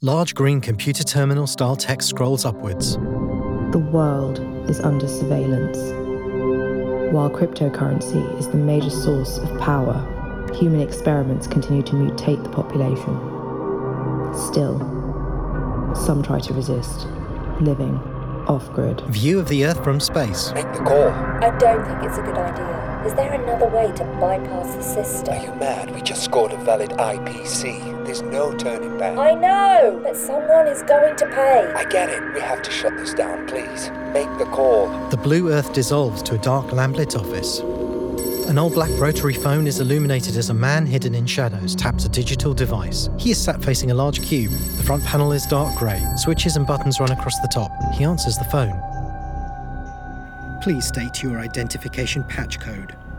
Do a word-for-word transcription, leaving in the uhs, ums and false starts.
Large green computer terminal style text scrolls upwards. The world is under surveillance. While cryptocurrency is the major source of power, human experiments continue to mutate the population. Still, some try to resist, living off-grid. View of the Earth from space. Make the call. I don't think it's a good idea. Is there another way to bypass the system? Are you mad? We just scored a valid I P C. There's no turning back. I know, but someone is going to pay. I get it. We have to shut this down, please. Make the call. The blue Earth dissolves to a dark lamplit office. An old black rotary phone is illuminated as a man hidden in shadows taps a digital device. He is sat facing a large cube. The front panel is dark grey. Switches and buttons run across the top. He answers the phone. Please state your identification patch code.